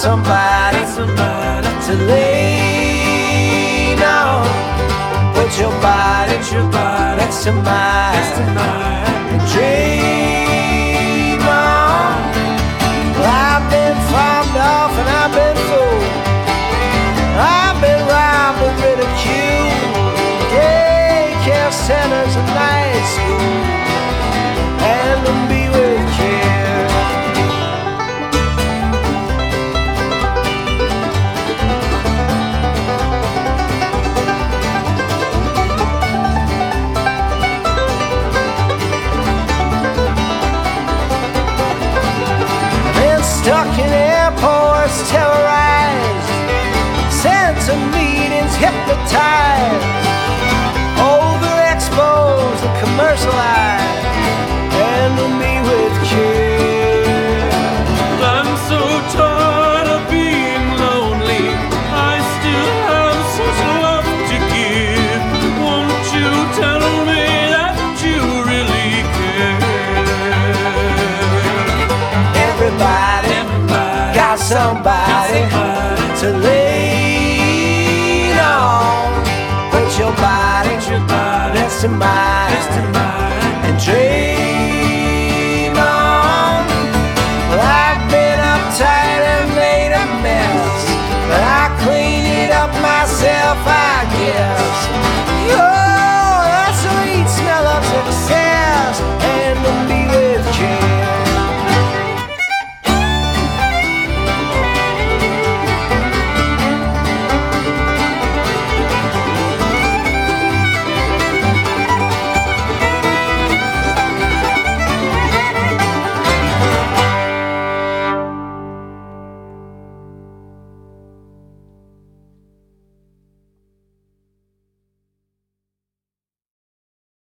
somebody to lean on. Put your body next to mine and dream on. Well, I've been farmed off and I've been fooled. I've been robbed and ridiculed. Daycare centers and night school, and to be with care. Stuck in airports, terrorized, sent to meetings, hypnotized, overexposed and commercialized, and to me with care. I'm so tired of being lonely. I still have such love to give. Won't you tell me that you really care? Everybody got somebody to lean on. Put your body next to mine.